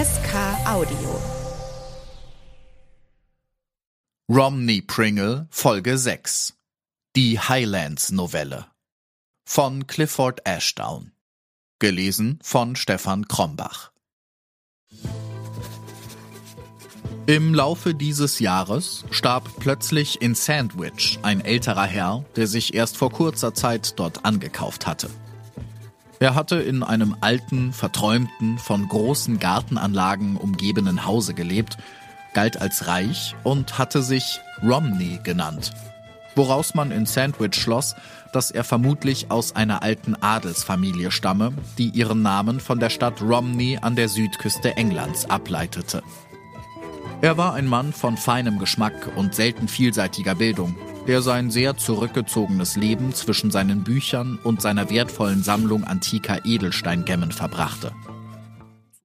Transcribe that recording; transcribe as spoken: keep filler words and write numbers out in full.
S K Audio. Romney Pringle, Folge sechs. Die Highlands-Novelle. Von Clifford Ashdown. Gelesen von Stefan Krombach. Im Laufe dieses Jahres starb plötzlich in Sandwich ein älterer Herr, der sich erst vor kurzer Zeit dort angekauft hatte. Er hatte in einem alten, verträumten, von großen Gartenanlagen umgebenen Hause gelebt, galt als reich und hatte sich Romney genannt, woraus man in Sandwich schloss, dass er vermutlich aus einer alten Adelsfamilie stamme, die ihren Namen von der Stadt Romney an der Südküste Englands ableitete. Er war ein Mann von feinem Geschmack und selten vielseitiger Bildung, der sein sehr zurückgezogenes Leben zwischen seinen Büchern und seiner wertvollen Sammlung antiker Edelsteingemmen verbrachte.